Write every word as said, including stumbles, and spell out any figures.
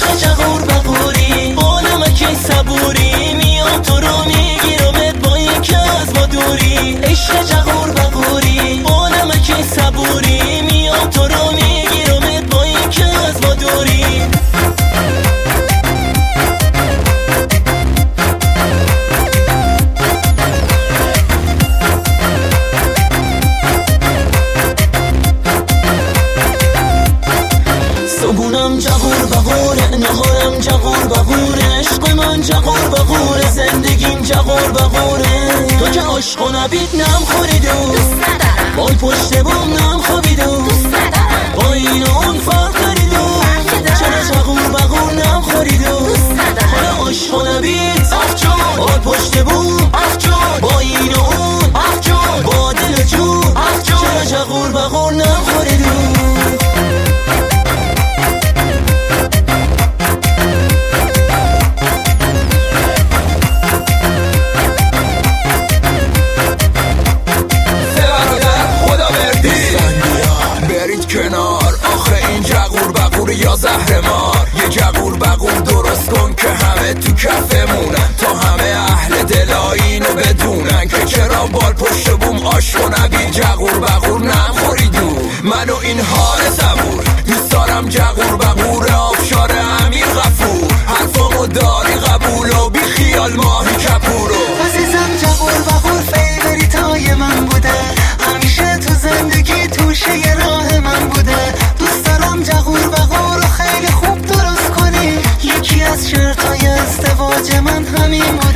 عشق جغور بغوری با نمک صبوری میام تو رو میگیرمت با یکی از ما دوری. عشق جغور بغوری با نمک صبوری میام تو رو میگیرمت با یکی از ما دوری. صبونم جغور بغوره، نهارم جغور بغوره، عشق من جغور بغوره، زندگیم جغور بغوره. تو که عشق و نبید نم خوریدو، دوست ندارم بال پشت بوم نم خوابیدو، دوست ندارم با این و اون فرق داریدو. چرا جغور بغور نم خوریدو، دوست ندارم حالا عشق و نبید آخ جون، بال پشت بوم آخ جون، با این و اون آخ جون، با دل و جون آخ جون. چرا جغور بغور نم خوریدو. کنار آخه این جغور بغور یا زهر مار. یه جغور بغور درست کن که همه تو کفمونن، تا همه اهل دلاینو بدونن که چرا بال پشت بوم عاشق و نبید جغور بغور نخوریدو. من و این حال صبور دوست دارم جغور بغور آبشار امیر غفور. حرفامو داری قبول و بی خیال ماهی کپورو. عزیزم جغور بغور فیوریتای من بوده، همیشه تو زندگی توشه یه راه من بوده. دوست دارم جغور بغور رو خیلی خوب درست کنی، یکی از شرطای ازدواج من همین بوده.